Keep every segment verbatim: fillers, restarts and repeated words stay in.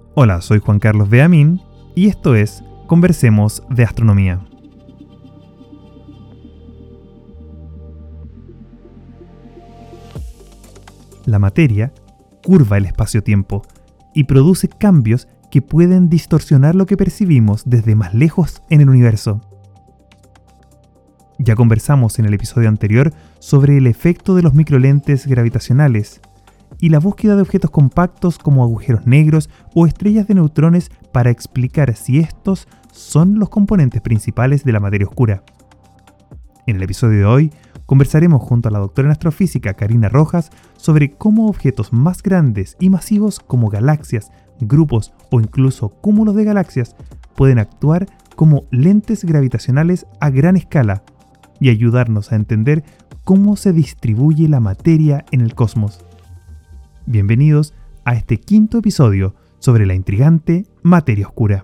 Hola, soy Juan Carlos Beamín y esto es Conversemos de Astronomía. La materia curva el espacio-tiempo y produce cambios que pueden distorsionar lo que percibimos desde más lejos en el universo. Ya conversamos en el episodio anterior sobre el efecto de los microlentes gravitacionales y la búsqueda de objetos compactos como agujeros negros o estrellas de neutrones para explicar si estos son los componentes principales de la materia oscura. En el episodio de hoy conversaremos junto a la doctora en astrofísica Karina Rojas sobre cómo objetos más grandes y masivos como galaxias, grupos o incluso cúmulos de galaxias pueden actuar como lentes gravitacionales a gran escala y ayudarnos a entender cómo se distribuye la materia en el cosmos. Bienvenidos a este quinto episodio sobre la intrigante materia oscura.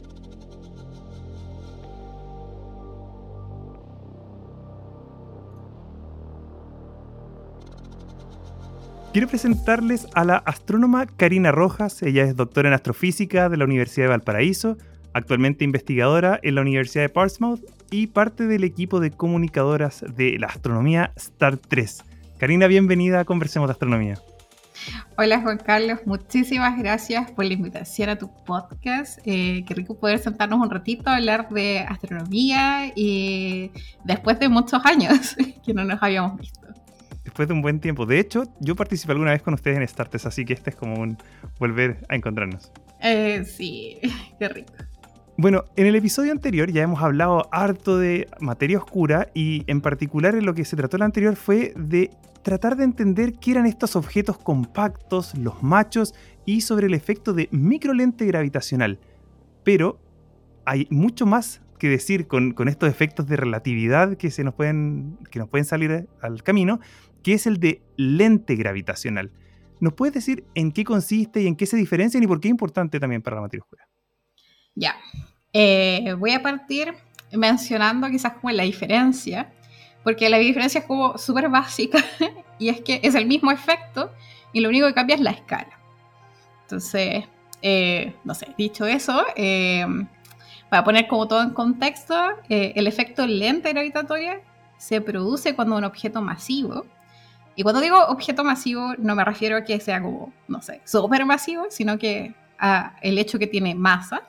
Quiero presentarles a la astrónoma Karina Rojas. Ella es doctora en astrofísica de la Universidad de Valparaíso, actualmente investigadora en la Universidad de Portsmouth y parte del equipo de comunicadoras de la astronomía Star tres. Karina, bienvenida a Conversemos de Astronomía. Hola Juan Carlos, muchísimas gracias por la invitación a tu podcast. Eh, qué rico poder sentarnos un ratito a hablar de astronomía y después de muchos años que no nos habíamos visto. Después de un buen tiempo. De hecho, yo participé alguna vez con ustedes en Star tres, así que este es como un volver a encontrarnos. Eh, sí, qué rico. Bueno, en el episodio anterior ya hemos hablado harto de materia oscura y en particular en lo que se trató el anterior fue de tratar de entender qué eran estos objetos compactos, los machos, y sobre el efecto de microlente gravitacional. Pero hay mucho más que decir con, con estos efectos de relatividad que, se nos pueden, que nos pueden salir al camino, que es el de lente gravitacional. ¿Nos puedes decir en qué consiste y en qué se diferencian y por qué es importante también para la materia oscura? Ya, eh, voy a partir mencionando quizás como la diferencia, porque la diferencia es como súper básica y es que es el mismo efecto y lo único que cambia es la escala. Entonces, eh, no sé, dicho eso, eh, para poner como todo en contexto, eh, el efecto lente gravitatoria se produce cuando un objeto masivo, y cuando digo objeto masivo no me refiero a que sea como, no sé, súper masivo, sino que a el hecho que tiene masa,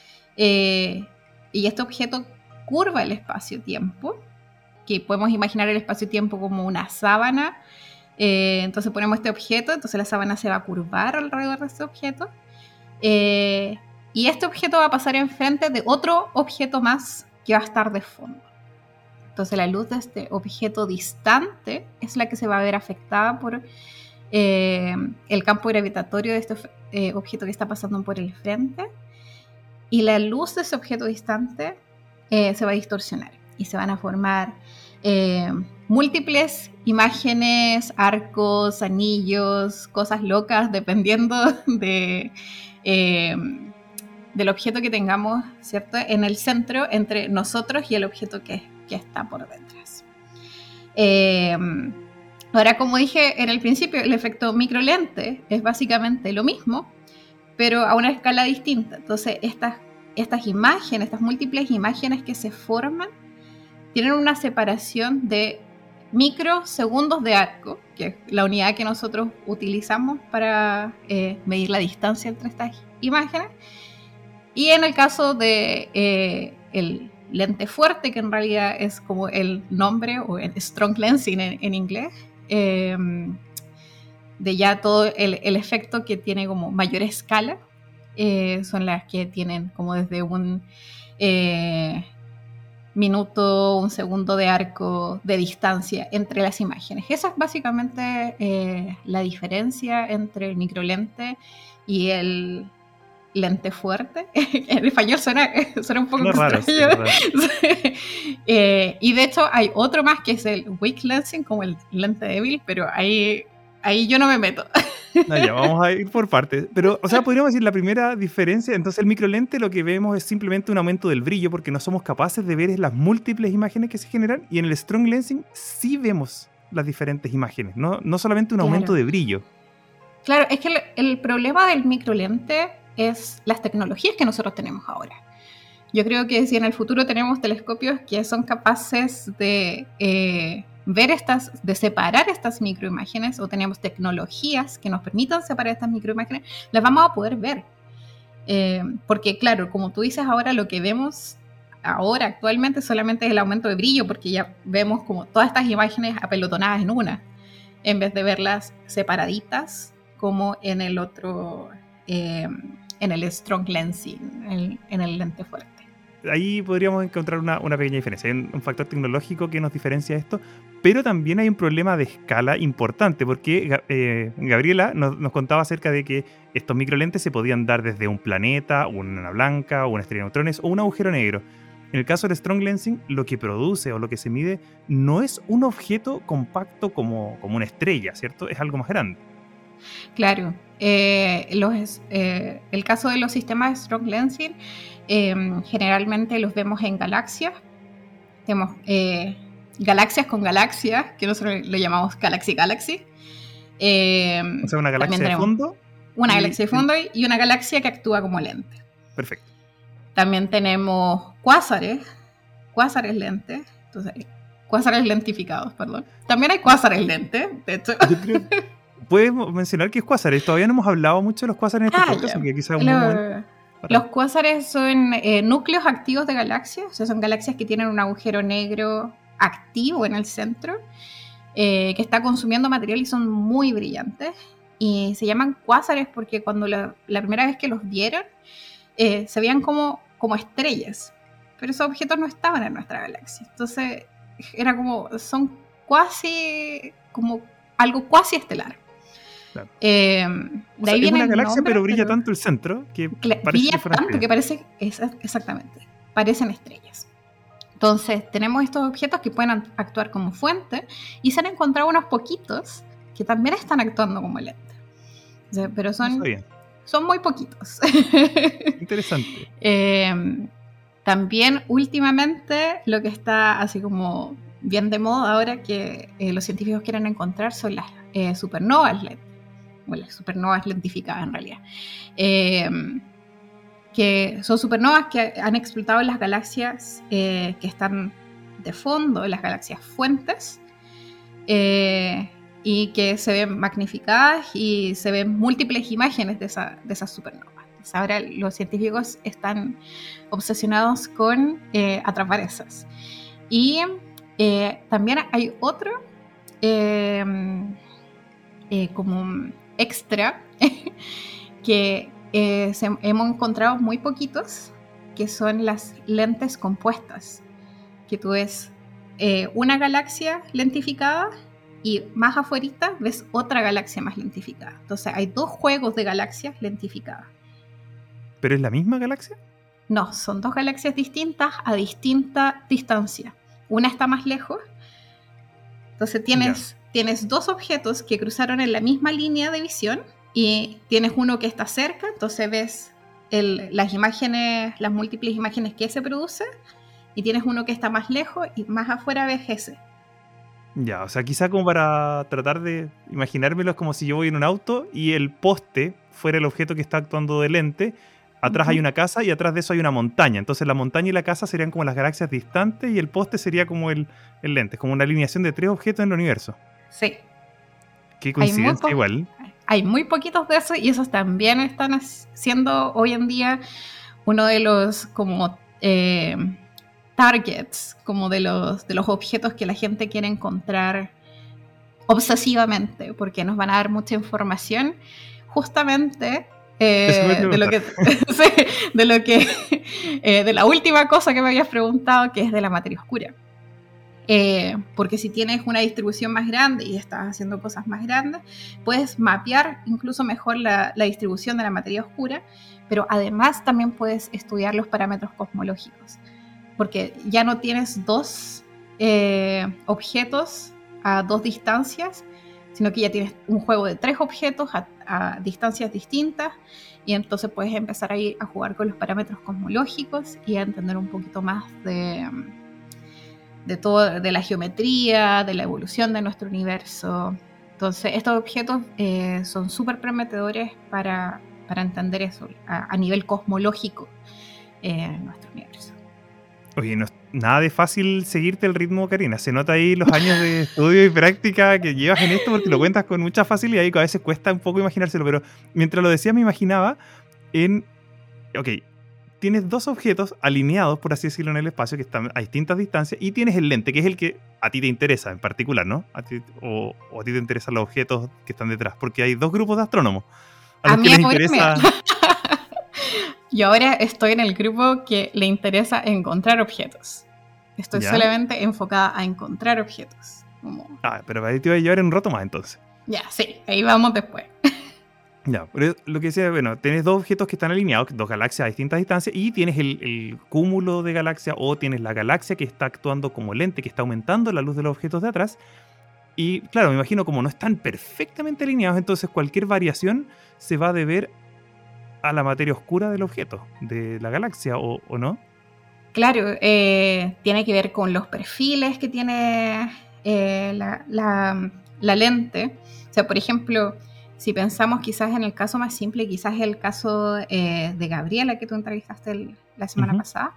eh, y este objeto curva el espacio-tiempo, que podemos imaginar el espacio-tiempo como una sábana. Eh, entonces ponemos este objeto, entonces la sábana se va a curvar alrededor de este objeto, eh, y este objeto va a pasar enfrente de otro objeto más que va a estar de fondo. Entonces la luz de este objeto distante es la que se va a ver afectada por eh, el campo gravitatorio de este eh, objeto que está pasando por el frente, y la luz de ese objeto distante eh, se va a distorsionar y se van a formar eh, múltiples imágenes, arcos, anillos, cosas locas, dependiendo de, eh, del objeto que tengamos, ¿cierto?, en el centro entre nosotros y el objeto que, que está por detrás. Eh, ahora, como dije en el principio, el efecto microlente es básicamente lo mismo, pero a una escala distinta. Entonces, estas, estas imágenes, estas múltiples imágenes que se forman, tienen una separación de microsegundos de arco, que es la unidad que nosotros utilizamos para eh, medir la distancia entre estas imágenes. Y en el caso de eh, el lente fuerte, que en realidad es como el nombre, o el strong lensing en, en inglés, eh, de ya todo el, el efecto que tiene como mayor escala, eh, son las que tienen como desde un eh, minuto, un segundo de arco de distancia entre las imágenes. Esa es básicamente eh, la diferencia entre el microlente y el lente fuerte. En español suena, suena un poco no extraño. Raro, sí, raro. eh, y de hecho hay otro más que es el weak lensing, como el lente débil, pero ahí, ahí yo no me meto. No, ya, vamos a ir por partes. Pero, o sea, podríamos decir la primera diferencia. Entonces, el microlente lo que vemos es simplemente un aumento del brillo porque no somos capaces de ver las múltiples imágenes que se generan. Y en el strong lensing sí vemos las diferentes imágenes, no, no solamente un Claro. aumento de brillo. Claro, es que el, el problema del microlente es las tecnologías que nosotros tenemos ahora. Yo creo que si en el futuro tenemos telescopios que son capaces de eh, ver estas, de separar estas microimágenes, o tenemos tecnologías que nos permitan separar estas microimágenes, las vamos a poder ver. Eh, porque claro, como tú dices ahora, lo que vemos ahora actualmente solamente es el aumento de brillo, porque ya vemos como todas estas imágenes apelotonadas en una, en vez de verlas separaditas como en el otro, eh, en el strong lensing, en, en el lente fuerte. Ahí podríamos encontrar una, una pequeña diferencia. Hay un, un factor tecnológico que nos diferencia esto, pero también hay un problema de escala importante, porque eh, Gabriela nos, nos contaba acerca de que estos microlentes se podían dar desde un planeta, una blanca, una estrella de neutrones o un agujero negro. En el caso del strong lensing, lo que produce o lo que se mide no es un objeto compacto como, como una estrella, ¿cierto? Es algo más grande. Claro. Eh, los, eh, el caso de los sistemas de strong lensing, eh, generalmente los vemos en galaxias. Tenemos eh, galaxias con galaxias, que nosotros lo llamamos Galaxy Galaxy. Eh, o sea, una galaxia de fondo. Una y, galaxia de fondo y una galaxia que actúa como lente. Perfecto. También tenemos cuásares, cuásares lentes, entonces, cuásares lentificados, perdón. También hay cuásares lentes, de hecho. Puedes mencionar qué es cuásares. Todavía no hemos hablado mucho de los cuásares en este ah, podcast, que quizás un Lo, momento para... Los cuásares son eh, núcleos activos de galaxias, o sea, son galaxias que tienen un agujero negro activo en el centro, eh, que está consumiendo material y son muy brillantes. Y se llaman cuásares porque cuando la, la primera vez que los vieron, eh, se veían como, como estrellas, pero esos objetos no estaban en nuestra galaxia. Entonces, era como, son cuasi, como algo cuasi estelar. Claro. Eh, o de sea, ahí es viene una el galaxia, nombre, pero brilla pero tanto el centro que cl- parece brilla que fuera tanto estrella. que parece, exactamente, parecen estrellas. Entonces, tenemos estos objetos que pueden actuar como fuente y se han encontrado unos poquitos que también están actuando como lente. O sea, pero son, no son muy poquitos. Interesante. eh, también, últimamente, lo que está así como bien de moda ahora que eh, los científicos quieren encontrar son las eh, supernovas lentes, o las supernovas lentificadas en realidad, eh, que son supernovas que han explotado en las galaxias eh, que están de fondo, en las galaxias fuentes, eh, y que se ven magnificadas y se ven múltiples imágenes de, esa, de esas supernovas. Entonces ahora los científicos están obsesionados con eh, atrapar esas. Y eh, también hay otro eh, eh, como extra que eh, se, hemos encontrado muy poquitos, que son las lentes compuestas, que tú ves eh, una galaxia lentificada y más afuerita ves otra galaxia más lentificada. Entonces hay dos juegos de galaxias lentificadas. ¿Pero es la misma galaxia? No, son dos galaxias distintas a distinta distancia. Una está más lejos. Entonces tienes, tienes dos objetos que cruzaron en la misma línea de visión y tienes uno que está cerca, entonces ves el, las imágenes, las múltiples imágenes que se produce, y tienes uno que está más lejos y más afuera ves ese. Ya, o sea, quizá como para tratar de imaginármelo, es como si yo voy en un auto y el poste fuera el objeto que está actuando de lente. Atrás uh-huh. hay una casa y atrás de eso hay una montaña. Entonces la montaña y la casa serían como las galaxias distantes y el poste sería como el, el lente. Es como una alineación de tres objetos en el universo. Sí. Qué coincidencia hay igual. Hay muy poquitos de esos y esos también están siendo hoy en día uno de los como eh, targets, como de los, de los objetos que la gente quiere encontrar obsesivamente, porque nos van a dar mucha información justamente eh, de lo que sí, de lo que eh, de la última cosa que me habías preguntado, que es de la materia oscura. Eh, porque si tienes una distribución más grande y estás haciendo cosas más grandes, puedes mapear incluso mejor la, la distribución de la materia oscura, pero además también puedes estudiar los parámetros cosmológicos, porque ya no tienes dos eh, objetos a dos distancias, sino que ya tienes un juego de tres objetos a, a distancias distintas, y entonces puedes empezar ahí a jugar con los parámetros cosmológicos y a entender un poquito más de... de todo, de la geometría, de la evolución de nuestro universo. Entonces, estos objetos eh, son súper prometedores para para entender eso a, a nivel cosmológico eh, en nuestro universo. Oye, no es nada de fácil seguirte el ritmo, Karina. Se nota ahí los años de estudio y práctica que llevas en esto porque lo cuentas con mucha facilidad y a veces cuesta un poco imaginárselo, pero mientras lo decías me imaginaba en... Ok, tienes dos objetos alineados, por así decirlo, en el espacio que están a distintas distancias y tienes el lente, que es el que a ti te interesa en particular, ¿no? A ti, o, o a ti te interesan los objetos que están detrás, porque hay dos grupos de astrónomos a, a los que les interesa... Yo ahora estoy en el grupo que le interesa encontrar objetos. Estoy ¿Ya? solamente enfocada a encontrar objetos. Como... Ah, pero ahí te voy a llevar en un rato más entonces. Ya, sí, ahí vamos después. Ya, pero lo que decía, bueno, tienes dos objetos que están alineados, dos galaxias a distintas distancias, y tienes el, el cúmulo de galaxias, o tienes la galaxia que está actuando como lente, que está aumentando la luz de los objetos de atrás. Y claro, me imagino como no están perfectamente alineados, entonces cualquier variación se va a deber a la materia oscura del objeto, de la galaxia, ¿o, o no? Claro, eh, tiene que ver con los perfiles que tiene eh, la, la, la lente. O sea, por ejemplo, si pensamos quizás en el caso más simple, quizás el caso eh, de Gabriela, que tú entrevistaste el, la semana uh-huh. pasada,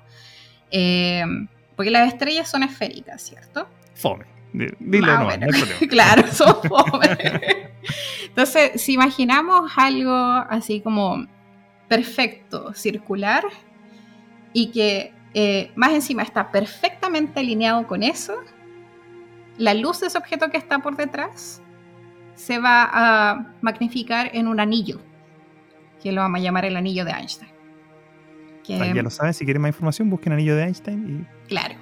eh, porque las estrellas son esféricas, ¿cierto? Fome. Dilo, ah, no, bueno. no hay problema. Claro, son fome. Entonces, si imaginamos algo así como perfecto, circular, y que eh, más encima está perfectamente alineado con eso, la luz de ese objeto que está por detrás se va a magnificar en un anillo, que lo vamos a llamar el anillo de Einstein. Que, ah, ya lo saben, si quieren más información, busquen anillo de Einstein. Y... Claro.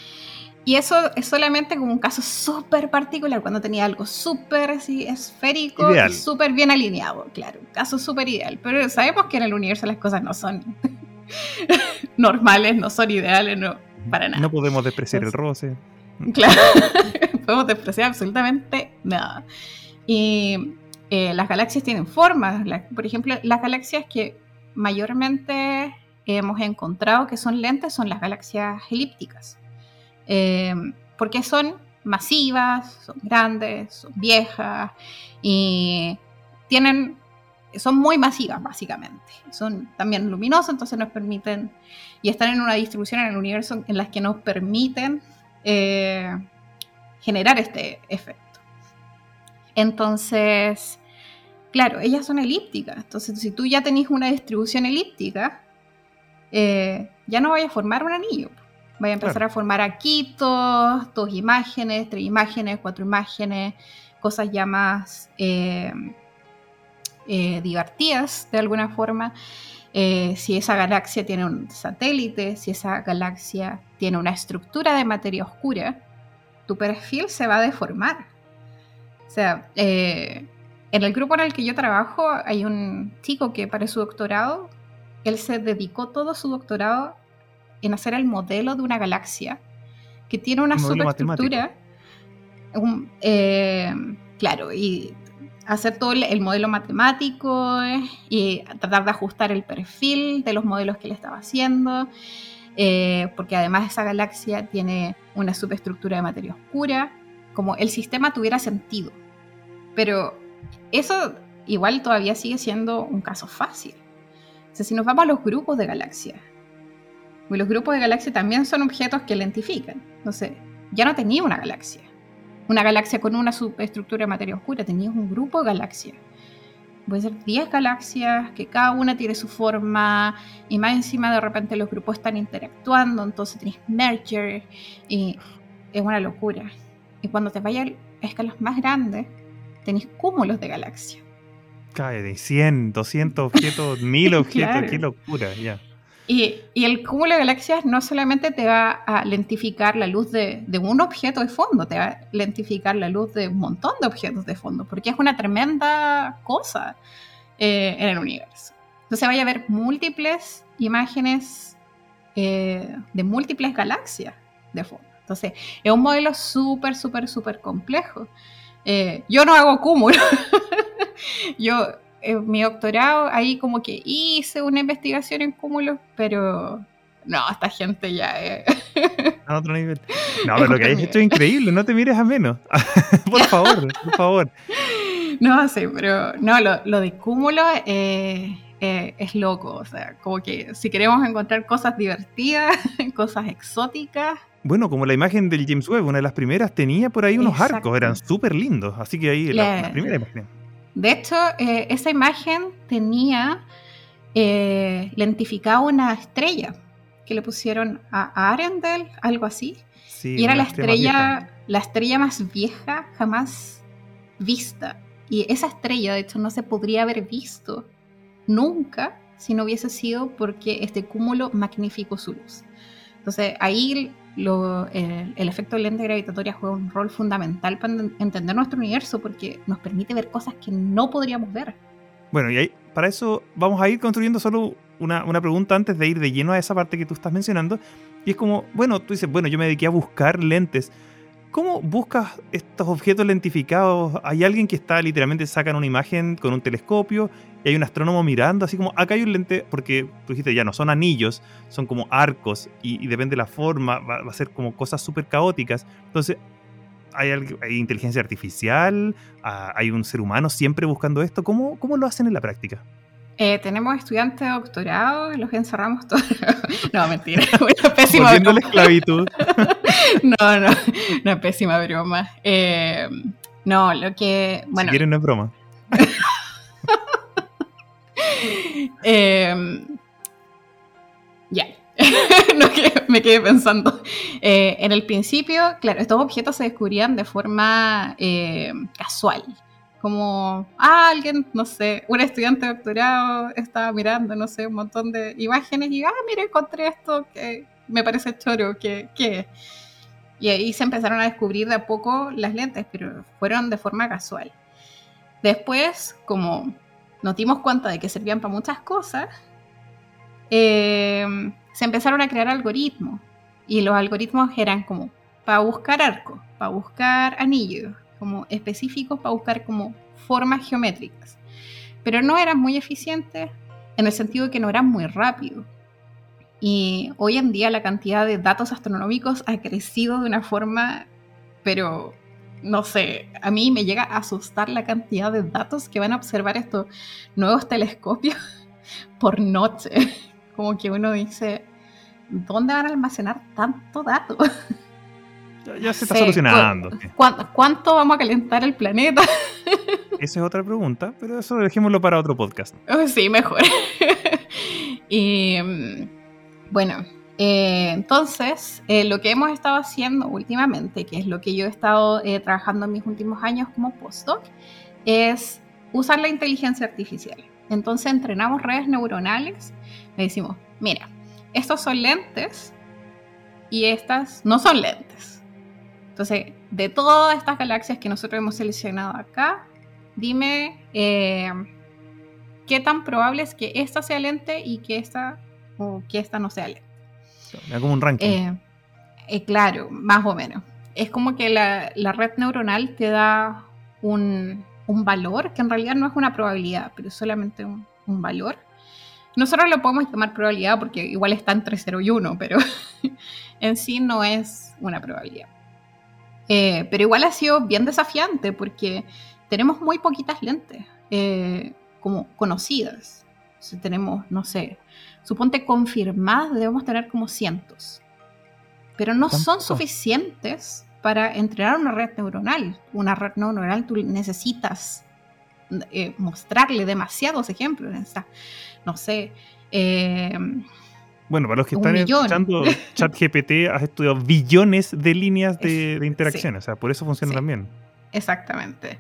Y eso es solamente como un caso súper particular, cuando tenía algo súper así, esférico ideal. Y súper bien alineado, claro, un caso súper ideal. Pero sabemos que en el universo las cosas no son normales, no son ideales, no, para nada. No podemos despreciar Entonces, el roce. Claro, no podemos despreciar absolutamente nada. Y eh, las galaxias tienen formas. La, por ejemplo, las galaxias que mayormente hemos encontrado que son lentes son las galaxias elípticas. Eh, porque son masivas, son grandes, son viejas y tienen, son muy masivas básicamente. Son también luminosas, entonces nos permiten, y están en una distribución en el universo en las que nos permiten eh, generar este efecto. Entonces, claro, ellas son elípticas. Entonces, si tú ya tenés una distribución elíptica, eh, ya no vaya a formar un anillo. Vaya a empezar claro. a formar aquitos, dos imágenes, tres imágenes, cuatro imágenes, cosas ya más eh, eh, divertidas de alguna forma. Eh, si esa galaxia tiene un satélite, si esa galaxia tiene una estructura de materia oscura, tu perfil se va a deformar. O sea, eh, en el grupo en el que yo trabajo hay un chico que para su doctorado, él se dedicó todo su doctorado en hacer el modelo de una galaxia que tiene una superestructura, un, eh, claro, y hacer todo el, el modelo matemático eh, y tratar de ajustar el perfil de los modelos que él estaba haciendo, eh, porque además esa galaxia tiene una superestructura de materia oscura, como el sistema tuviera sentido. Pero eso igual todavía sigue siendo un caso fácil. O sea, si nos vamos a los grupos de galaxias, y los grupos de galaxias también son objetos que lentifican. Entonces, ya no tenías una galaxia. Una galaxia con una superestructura de materia oscura. Tenías un grupo de galaxias. Puede ser diez galaxias, que cada una tiene su forma, y más encima de repente los grupos están interactuando, entonces tenés merger, y es una locura. Y cuando te vayas a escalas más grandes, tenés cúmulos de galaxias. Cae de cien, doscientos objetos, mil objetos, claro. Qué locura, ya. Yeah. Y, y el cúmulo de galaxias no solamente te va a lentificar la luz de, de un objeto de fondo, te va a lentificar la luz de un montón de objetos de fondo, porque es una tremenda cosa eh, en el universo. Entonces vaya a haber múltiples imágenes eh, de múltiples galaxias de fondo. Entonces es un modelo súper, súper, súper complejo. Eh, yo no hago cúmulo. yo... En mi doctorado, ahí como que hice una investigación en cúmulos, pero no, esta gente ya es... A otro nivel. No, pero lo que hayas hecho es increíble, no te mires a menos. Por favor, por favor. No, sí, pero no, lo, lo de cúmulo eh, eh, es loco. O sea, como que si queremos encontrar cosas divertidas, cosas exóticas. Bueno, como la imagen del James Webb, una de las primeras, tenía por ahí unos Exacto. arcos, eran súper lindos. Así que ahí la, Le- la primera imagen. De hecho, eh, esa imagen tenía eh, lentificada una estrella que le pusieron a Arendelle, algo así. Sí, Y era una la estrella más vieja. estrella, la estrella más vieja jamás vista. Y esa estrella, de hecho, no se podría haber visto nunca si no hubiese sido porque este cúmulo magnificó su luz. Entonces, ahí lo, el, el efecto de lente gravitatoria juega un rol fundamental para entender nuestro universo, porque nos permite ver cosas que no podríamos ver. Bueno, y ahí, para eso vamos a ir construyendo solo una, una pregunta antes de ir de lleno a esa parte que tú estás mencionando. Y es como, bueno, tú dices, bueno, yo me dediqué a buscar lentes. ¿Cómo buscas estos objetos lentificados? ¿Hay alguien que está literalmente sacan una imagen con un telescopio y hay un astrónomo mirando? Así como, acá hay un lente, porque tú dijiste, ya no son anillos, son como arcos y, y depende de la forma, va, va a ser como cosas súper caóticas. Entonces, ¿hay, algo, hay inteligencia artificial? ¿Hay un ser humano siempre buscando esto? ¿Cómo, cómo lo hacen en la práctica? Eh, tenemos estudiantes de doctorado, los encerramos todos. No, mentira, una pésima Volviendo a la broma. esclavitud. No, no, una pésima broma. Eh, no, lo que... Si Bueno, quieren, no es broma. eh, ya, no, que me quedé pensando. Eh, en el principio, claro, estos objetos se descubrían de forma eh, casual. Como, ah, alguien, no sé, un estudiante de doctorado estaba mirando, no sé, un montón de imágenes y, ah, mira, encontré esto que me parece choro, que, ¿qué? Y ahí se empezaron a descubrir de a poco las lentes, pero fueron de forma casual. Después, como nos dimos cuenta de que servían para muchas cosas, eh, se empezaron a crear algoritmos. Y los algoritmos eran como para buscar arcos, para buscar anillos, como específicos para buscar como formas geométricas. Pero no eran muy eficientes en el sentido de que no eran muy rápidos. Y hoy en día la cantidad de datos astronómicos ha crecido de una forma, pero no sé, a mí me llega a asustar la cantidad de datos que van a observar estos nuevos telescopios por noche. Como que uno dice, ¿dónde van a almacenar tanto dato? Ya, ya se está Sí, solucionando. ¿cu- cu- ¿Cuánto vamos a calentar el planeta? Esa es otra pregunta, pero eso dejémoslo para otro podcast. Oh, sí, mejor. Y mm, bueno, eh, entonces, eh, lo que hemos estado haciendo últimamente, que es lo que yo he estado eh, trabajando en mis últimos años como postdoc, es usar la inteligencia artificial. Entonces entrenamos redes neuronales, le decimos, mira, estos son lentes y estas no son lentes. Entonces, de todas estas galaxias que nosotros hemos seleccionado acá, dime eh, qué tan probable es que esta sea lente y que esta, o que esta no sea lente. Me da como un ranking. Eh, eh, claro, más o menos. Es como que la, la red neuronal te da un, un valor, que en realidad no es una probabilidad, pero es solamente un, un valor. Nosotros lo podemos llamar probabilidad porque igual está entre cero y uno, pero en sí no es una probabilidad. Eh, pero igual ha sido bien desafiante porque tenemos muy poquitas lentes eh, como conocidas. O sea, tenemos, no sé, suponte confirmadas debemos tener como cientos. Pero no son ¿Cuánto? suficientes para entrenar una red neuronal. Una red neuronal tú necesitas eh, mostrarle demasiados ejemplos. Necesitas, no sé... Eh, Bueno, para los que un están millón. escuchando, ChatGPT has estudiado billones de líneas de, Es- de interacciones. sí. O sea, por eso funciona Sí. también. Exactamente.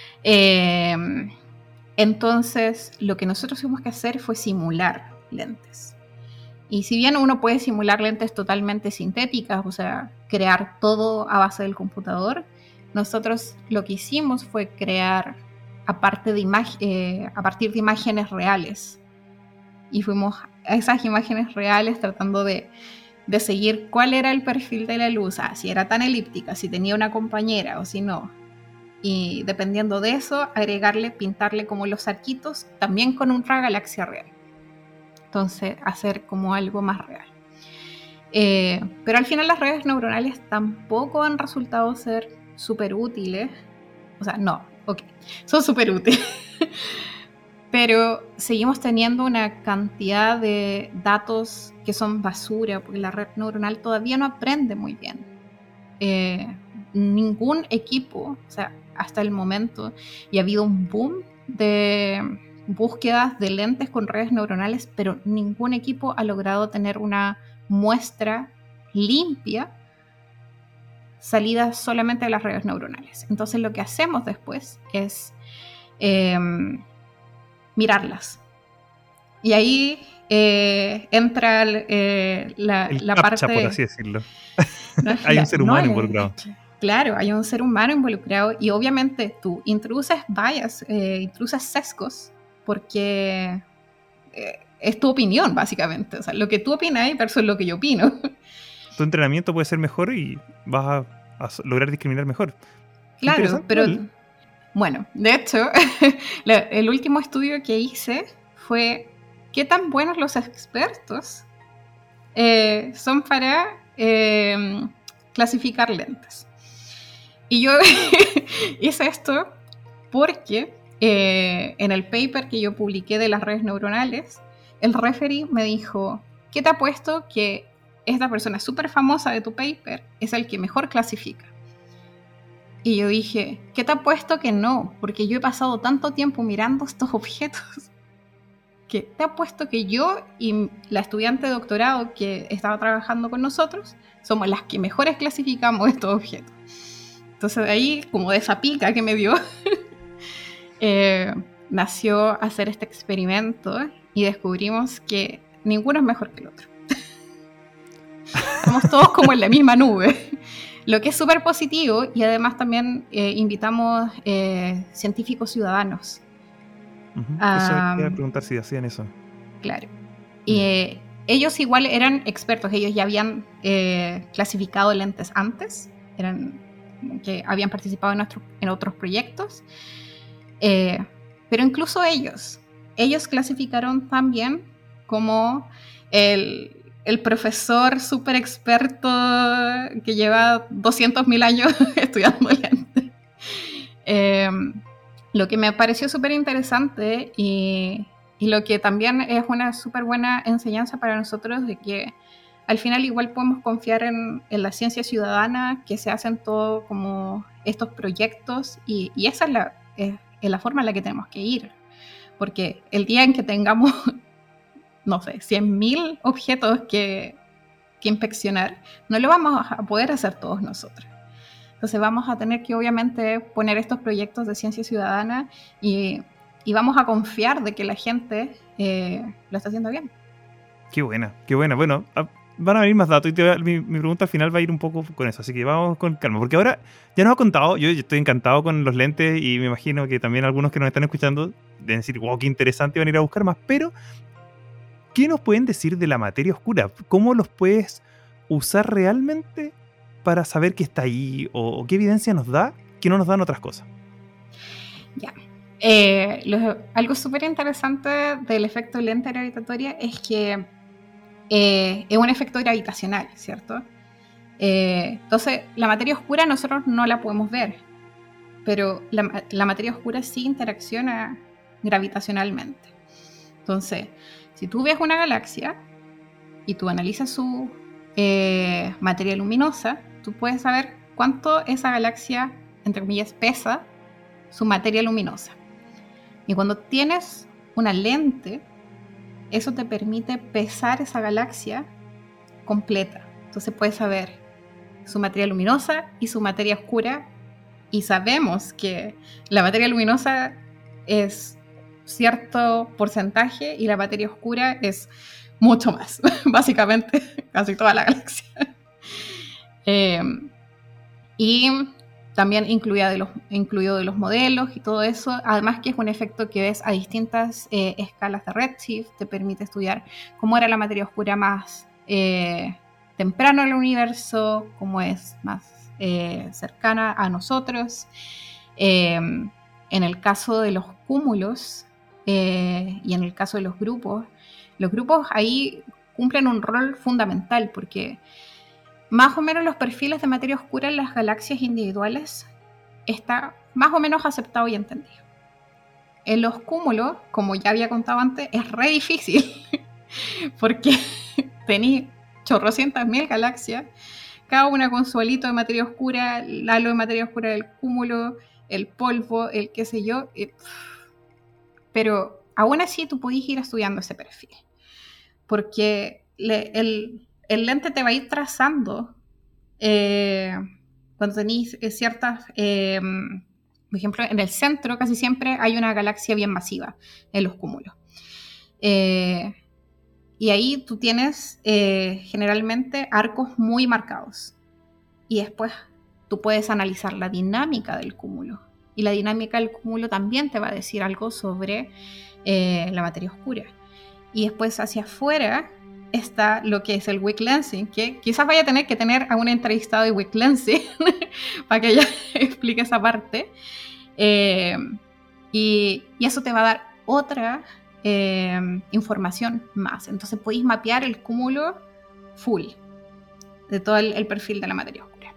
Eh, entonces, lo que nosotros tuvimos que hacer fue simular lentes. Y si bien uno puede simular lentes totalmente sintéticas, o sea, crear todo a base del computador, nosotros lo que hicimos fue crear aparte de imag- eh, a partir de imágenes reales. Y fuimos a esas imágenes reales tratando de, de seguir cuál era el perfil de la luz, ah, si era tan elíptica, si tenía una compañera o si no. Y dependiendo de eso, agregarle, pintarle como los arquitos, también con una galaxia real. Entonces, hacer como algo más real. Eh, pero al final las redes neuronales tampoco han resultado ser súper útiles. O sea, no, ok, son súper útiles. pero seguimos teniendo una cantidad de datos que son basura, porque la red neuronal todavía no aprende muy bien. Eh, ningún equipo, o sea, hasta el momento, y ha habido un boom de búsquedas de lentes con redes neuronales, pero ningún equipo ha logrado tener una muestra limpia salida solamente de las redes neuronales. Entonces lo que hacemos después es eh, mirarlas. Y ahí eh, entra eh, la, el la captcha, parte... por así decirlo. No, Hay la, un ser no, humano la, involucrado. Claro, hay un ser humano involucrado y obviamente tú introduces bias, eh, introduces sesgos, porque eh, es tu opinión, básicamente. O sea, lo que tú opinas versus lo que yo opino. Tu entrenamiento puede ser mejor y vas a, a lograr discriminar mejor. Qué Claro, pero igual. bueno, de hecho, la, el último estudio que hice fue qué tan buenos los expertos eh, son para eh, clasificar lentes. Y yo hice esto porque eh, en el paper que yo publiqué de las redes neuronales, el referee me dijo, ¿qué te apuesto que esta persona súper famosa de tu paper es el que mejor clasifica? Y yo dije, ¿qué te apuesto que no? Porque yo he pasado tanto tiempo mirando estos objetos que te apuesto que yo y la estudiante de doctorado que estaba trabajando con nosotros somos las que mejores clasificamos estos objetos. Entonces de ahí, como de esa pica que me dio, eh, nació hacer este experimento y descubrimos que ninguno es mejor que el otro. Estamos todos como en la misma nube, lo que es súper positivo, y además también eh, invitamos eh, científicos ciudadanos. Uh-huh. Um, eso te iba a preguntar si hacían eso. Claro. Y eh, ellos igual eran expertos, ellos ya habían eh, clasificado lentes antes, eran que habían participado en, nuestro, en otros proyectos, eh, pero incluso ellos, ellos clasificaron también como el, el profesor súper experto que lleva doscientos mil años estudiando lentes. Eh, lo que me pareció súper interesante y, y lo que también es una súper buena enseñanza para nosotros de que al final igual podemos confiar en, en la ciencia ciudadana, que se hacen todo como estos proyectos y, y esa es la, es, es la forma en la que tenemos que ir. Porque el día en que tengamos, no sé, cien mil objetos que, que inspeccionar, no lo vamos a poder hacer todos nosotros. Entonces vamos a tener que obviamente poner estos proyectos de ciencia ciudadana y, y vamos a confiar de que la gente eh, lo está haciendo bien. Qué buena, qué buena. Bueno, a, van a venir más datos y te va, mi, mi pregunta al final va a ir un poco con eso, así que vamos con calma, porque ahora ya nos ha contado, yo, yo estoy encantado con los lentes y me imagino que también algunos que nos están escuchando deben decir, wow, qué interesante, van a ir a buscar más, pero ¿qué nos pueden decir de la materia oscura? ¿Cómo los puedes usar realmente para saber que está ahí o, o qué evidencia nos da que no nos dan otras cosas? Ya. Eh, lo, algo súper interesante del efecto lente gravitatoria es que eh, es un efecto gravitacional, ¿cierto? Eh, entonces, la materia oscura nosotros no la podemos ver, pero la, la materia oscura sí interacciona gravitacionalmente. Entonces, si tú ves una galaxia y tú analizas su eh, materia luminosa, tú puedes saber cuánto esa galaxia, entre comillas, pesa su materia luminosa. Y cuando tienes una lente, eso te permite pesar esa galaxia completa. Entonces puedes saber su materia luminosa y su materia oscura, y sabemos que la materia luminosa es cierto porcentaje y la materia oscura es mucho más, básicamente casi toda la galaxia. Eh, y también incluido de, los, incluido de los modelos y todo eso, además que es un efecto que ves a distintas eh, escalas de redshift, te permite estudiar cómo era la materia oscura más eh, temprano en el universo, cómo es más eh, cercana a nosotros. Eh, en el caso de los cúmulos eh, y en el caso de los grupos, los grupos ahí cumplen un rol fundamental porque más o menos los perfiles de materia oscura en las galaxias individuales está más o menos aceptado y entendido. en los cúmulos, como ya había contado antes, es re difícil, porque tenéis chorrocientas mil galaxias, cada una con su halito de materia oscura, el halo de materia oscura del cúmulo, el polvo, el qué sé yo. Y, pero aún así tú podés ir estudiando ese perfil, porque le, el, el lente te va a ir trazando eh, cuando tenéis ciertas... Eh, por ejemplo, en el centro casi siempre hay una galaxia bien masiva en los cúmulos. Eh, y ahí tú tienes eh, generalmente arcos muy marcados. Y después tú puedes analizar la dinámica del cúmulo. Y la dinámica del cúmulo también te va a decir algo sobre eh, la materia oscura. Y después hacia afuera está lo que es el weak lensing, que quizás vaya a tener que tener a un entrevistado de weak lensing para que ella explique esa parte. Eh, y, y eso te va a dar otra eh, información más. Entonces podéis mapear el cúmulo full de todo el, el perfil de la materia oscura.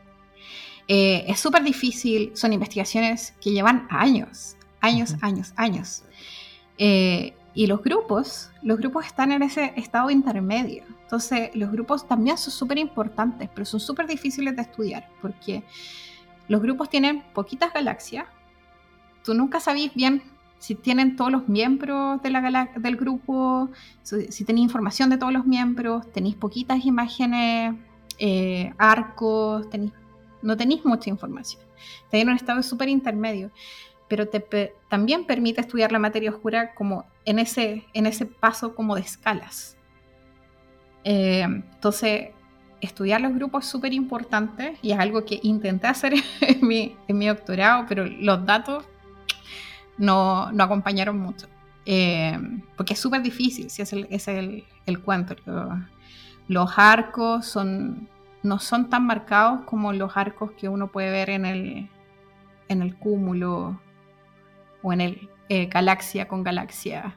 Eh, es súper difícil, son investigaciones que llevan años, años, uh-huh. años, años. Eh, y los grupos, los grupos están en ese estado intermedio. Entonces los grupos también son súper importantes, pero son súper difíciles de estudiar, porque los grupos tienen poquitas galaxias. Tú nunca sabís bien si tienen todos los miembros de la galax- del grupo, si, si tenéis información de todos los miembros, tenéis poquitas imágenes, eh, arcos, tenéis, no tenéis mucha información. Tenéis un estado súper intermedio, pero te pe- también permite estudiar la materia oscura como en ese, en ese paso como de escalas. Eh, entonces, estudiar los grupos es súper importante y es algo que intenté hacer en mi, en mi doctorado, pero los datos no, no acompañaron mucho. Eh, porque es súper difícil, si es el, es el, el cuento. Los, los arcos son, no son tan marcados como los arcos que uno puede ver en el, en el cúmulo o en el eh, galaxia con galaxia.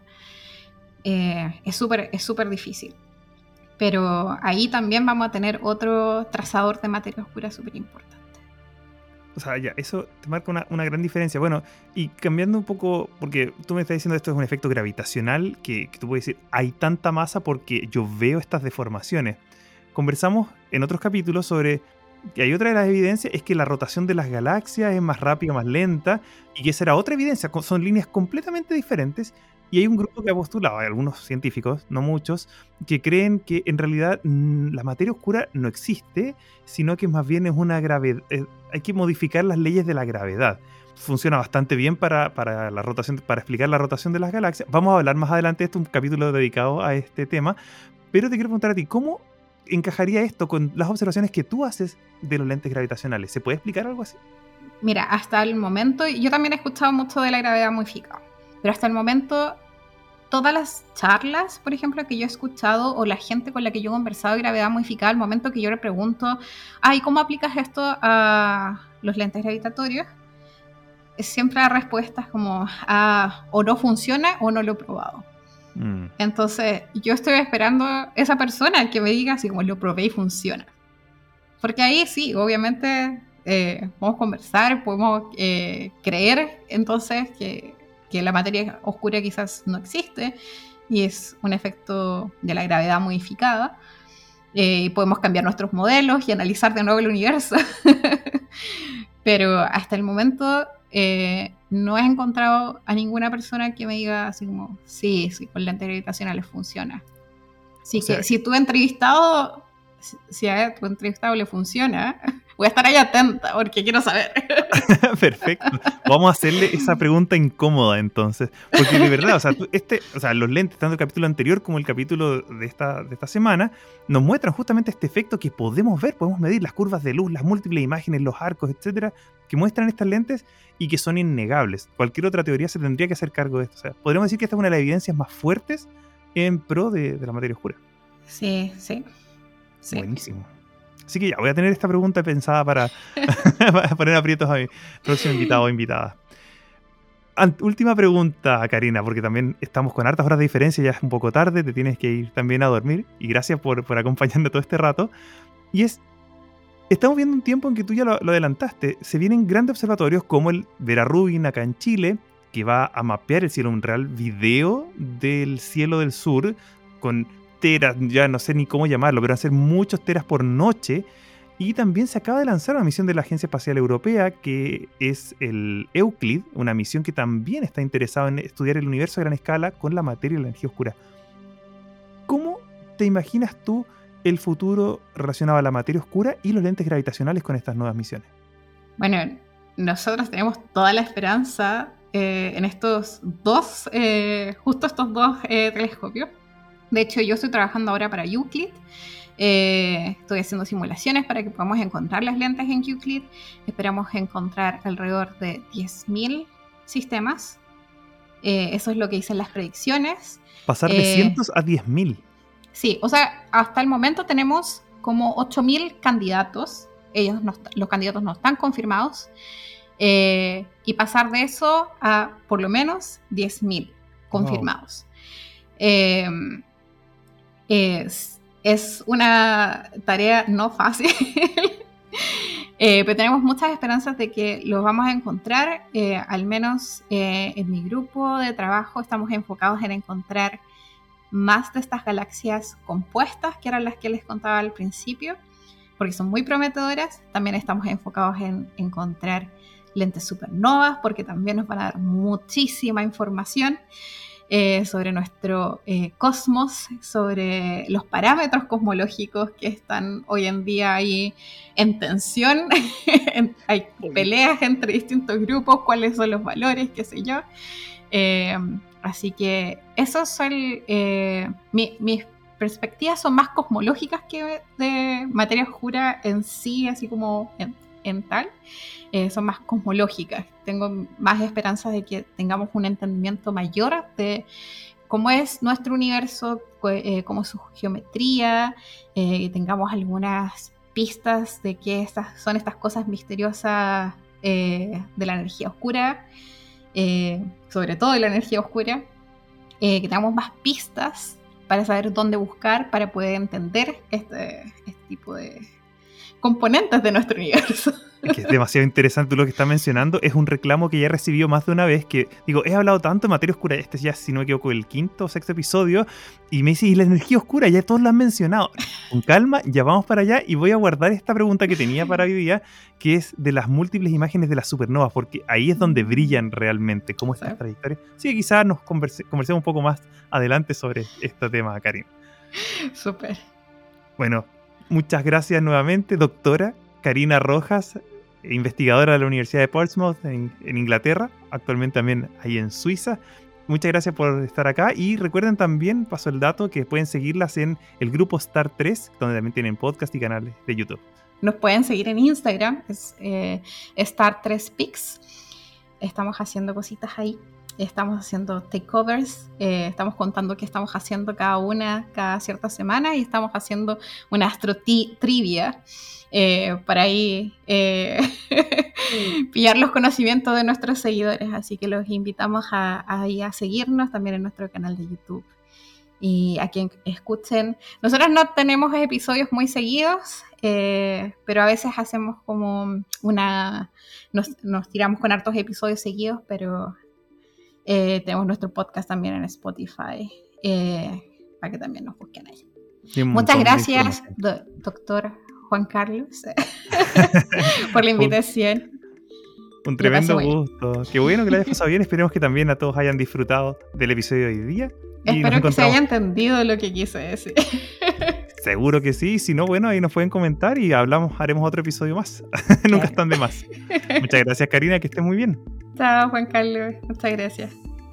Eh, es súper es súper difícil. Pero ahí también vamos a tener otro trazador de materia oscura súper importante. O sea, ya, eso te marca una, una gran diferencia. Bueno, y cambiando un poco, porque tú me estás diciendo esto es un efecto gravitacional, que, que tú puedes decir, hay tanta masa porque yo veo estas deformaciones. Conversamos en otros capítulos sobre que hay otra de las evidencias, es que la rotación de las galaxias es más rápida, más lenta, y que esa era otra evidencia, son líneas completamente diferentes. Y hay un grupo que ha postulado, hay algunos científicos, no muchos, que creen que en realidad mmm, la materia oscura no existe, sino que más bien es una gravedad, eh, hay que modificar las leyes de la gravedad. Funciona bastante bien para, para, la rotación, para explicar la rotación de las galaxias. Vamos a hablar más adelante de esto, un capítulo dedicado a este tema, pero te quiero preguntar a ti, ¿cómo encajaría esto con las observaciones que tú haces de los lentes gravitacionales? ¿Se puede explicar algo así? Mira, hasta el momento, yo también he escuchado mucho de la gravedad modificada. Pero hasta el momento, todas las charlas, por ejemplo, que yo he escuchado, o la gente con la que yo he conversado de gravedad modificada, al momento que yo le pregunto, ay, ¿cómo aplicas esto a los lentes gravitatorios? Siempre la respuesta es como, ah, o no funciona o no lo he probado. Mm. Entonces, yo estoy esperando a esa persona que me diga así como, lo probé y funciona. Porque ahí sí, obviamente, eh, podemos conversar, podemos eh, creer, entonces, que que la materia oscura quizás no existe y es un efecto de la gravedad modificada. Eh, podemos cambiar nuestros modelos y analizar de nuevo el universo. Pero hasta el momento eh, no he encontrado a ninguna persona que me diga así como, sí, sí, con lentes gravitacionales funciona. Así o que sea, si tu entrevistado, si a tu entrevistado le funciona, voy a estar ahí atenta porque quiero saber. Perfecto. Vamos a hacerle esa pregunta incómoda entonces. Porque de verdad, o sea, este, o sea, los lentes, tanto el capítulo anterior como el capítulo de esta, de esta semana, nos muestran justamente este efecto que podemos ver, podemos medir las curvas de luz, las múltiples imágenes, los arcos, etcétera, que muestran estas lentes y que son innegables. Cualquier otra teoría se tendría que hacer cargo de esto. O sea, podríamos decir que esta es una de las evidencias más fuertes en pro de, de la materia oscura. Sí, sí. sí. Buenísimo. Así que ya, voy a tener esta pregunta pensada para, para poner aprietos a mi próximo invitado o invitada. Ant- última pregunta, Karina, porque también estamos con hartas horas de diferencia, ya es un poco tarde, te tienes que ir también a dormir, y gracias por, por acompañarme todo este rato. Y es, estamos viendo un tiempo en que tú ya lo, lo adelantaste, se vienen grandes observatorios como el Vera Rubin acá en Chile, que va a mapear el cielo, un real video del cielo del sur con teras, ya no sé ni cómo llamarlo, pero van a ser muchos teras por noche. Y también se acaba de lanzar una misión de la Agencia Espacial Europea, que es el Euclid, una misión que también está interesada en estudiar el universo a gran escala con la materia y la energía oscura. ¿Cómo te imaginas tú el futuro relacionado a la materia oscura y los lentes gravitacionales con estas nuevas misiones? Bueno, nosotros tenemos toda la esperanza eh, en estos dos, eh, justo estos dos eh, telescopios. De hecho, yo estoy trabajando ahora para Euclid. Eh, estoy haciendo simulaciones para que podamos encontrar las lentes en Euclid. Esperamos encontrar alrededor de diez mil sistemas. Eh, eso es lo que dicen las predicciones. Pasar de eh, cientos a diez mil. Sí, o sea, hasta el momento tenemos como ocho mil candidatos. Ellos no, los candidatos no están confirmados. Eh, y pasar de eso a por lo menos diez mil confirmados. Wow. Eh, es Es una tarea no fácil, eh, pero tenemos muchas esperanzas de que los vamos a encontrar. Eh, al menos eh, en mi grupo de trabajo estamos enfocados en encontrar más de estas galaxias compuestas, que eran las que les contaba al principio, porque son muy prometedoras. También estamos enfocados en encontrar lentes supernovas, porque también nos van a dar muchísima información. Eh, sobre nuestro eh, cosmos, sobre los parámetros cosmológicos que están hoy en día ahí en tensión. Hay peleas entre distintos grupos, cuáles son los valores, qué sé yo. Eh, así que esos son eh, mi, mis perspectivas son más cosmológicas que de materia oscura en sí, así como en, en tal. Eh, son más cosmológicas. Tengo más esperanzas de que tengamos un entendimiento mayor de cómo es nuestro universo, eh, cómo es su geometría, eh, y tengamos algunas pistas de qué estas, son estas cosas misteriosas eh, de la energía oscura, eh, sobre todo de la energía oscura, eh, que tengamos más pistas para saber dónde buscar, para poder entender este, este tipo de componentes de nuestro universo. Que es demasiado interesante lo que está mencionando. Es un reclamo que ya he recibido más de una vez, que digo, he hablado tanto de materia oscura, este ya, si no me equivoco, el quinto o sexto episodio, y me dice, ¿y la energía oscura? Ya todos la han mencionado. Con calma, ya vamos para allá, y voy a guardar esta pregunta que tenía para hoy día, que es de las múltiples imágenes de las supernovas, porque ahí es donde brillan realmente, cómo es esta trayectoria. Así que quizás nos converse, conversemos un poco más adelante sobre este tema, Karina. Súper. Bueno, muchas gracias nuevamente, doctora Karina Rojas, investigadora de la Universidad de Portsmouth en, en Inglaterra, actualmente también ahí en Suiza. Muchas gracias por estar acá, y recuerden también, paso el dato, que pueden seguirlas en el grupo Star tres, donde también tienen podcast y canales de YouTube. Nos pueden seguir en Instagram, es eh, Star tres Pics. Estamos haciendo cositas ahí. Estamos haciendo takeovers, eh, estamos contando qué estamos haciendo cada una, cada cierta semana, y estamos haciendo una astro-trivia eh, para ahí eh, pillar los conocimientos de nuestros seguidores. Así que los invitamos a, a, a seguirnos también en nuestro canal de YouTube. Y a quien escuchen, nosotros no tenemos episodios muy seguidos, eh, pero a veces hacemos como una, nos, nos tiramos con hartos episodios seguidos, pero... Eh, tenemos nuestro podcast también en Spotify, eh, para que también nos busquen ahí. Muchas gracias, do, doctor Juan Carlos, por la invitación. Un tremendo gusto. Qué bueno que lo hayas pasado bien. Esperemos que también a todos hayan disfrutado del episodio de hoy día. Espero que se haya entendido lo que quise decir. Seguro que sí. Si no, bueno, ahí nos pueden comentar y hablamos, haremos otro episodio más. Nunca están de más. Muchas gracias, Karina, que estés muy bien. Chao, Juan Carlos. Muchas gracias.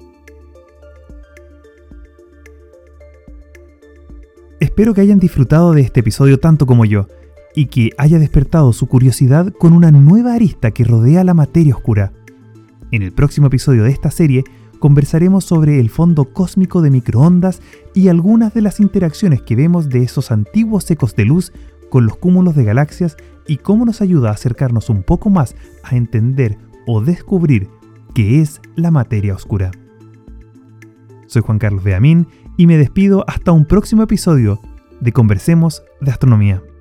Espero que hayan disfrutado de este episodio tanto como yo, y que haya despertado su curiosidad con una nueva arista que rodea la materia oscura. En el próximo episodio de esta serie conversaremos sobre el fondo cósmico de microondas y algunas de las interacciones que vemos de esos antiguos ecos de luz con los cúmulos de galaxias, y cómo nos ayuda a acercarnos un poco más a entender o descubrir qué es la materia oscura. Soy Juan Carlos Beamín y me despido hasta un próximo episodio de Conversemos de Astronomía.